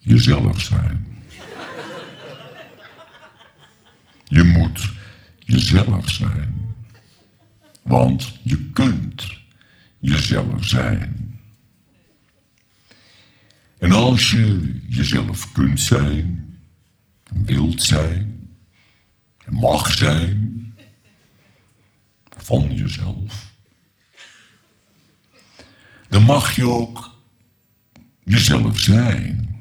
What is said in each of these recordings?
jezelf zijn. Je moet jezelf zijn. Want je kunt jezelf zijn. En als je jezelf kunt zijn, wilt zijn, mag zijn, van jezelf, dan mag je ook jezelf zijn.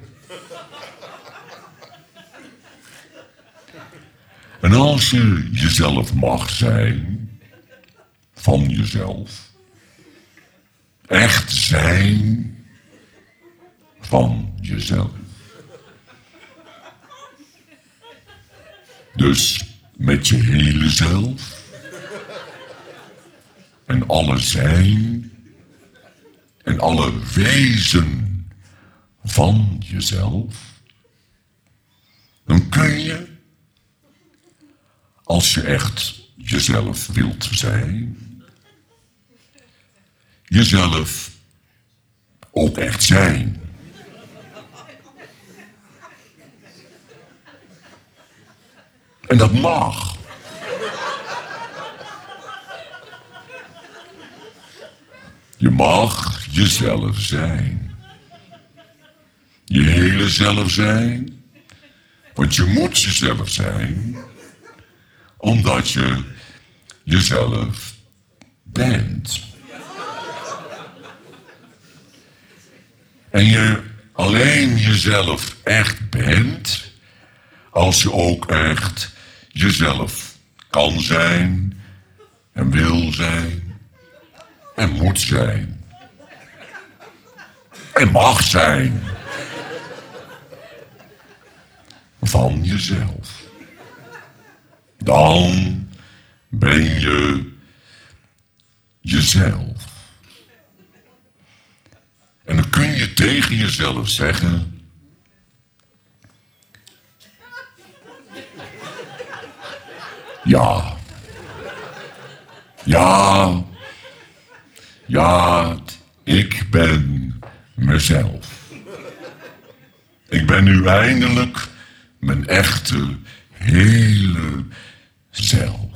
En als je jezelf mag zijn, van jezelf, echt zijn van jezelf. Dus met je hele zelf en alle zijn en alle wezen van jezelf, dan kun je, als je echt jezelf wilt zijn, jezelf ook echt zijn. En dat mag. Je mag jezelf zijn. Je hele zelf zijn. Want je moet jezelf zijn. Omdat je jezelf bent. En je alleen jezelf echt bent, als je ook echt jezelf kan zijn en wil zijn en moet zijn en mag zijn van jezelf. Dan ben je jezelf. En dan kun je tegen jezelf zeggen: ja, ja, ja, ik ben mezelf. Ik ben nu eindelijk mijn echte, hele zelf.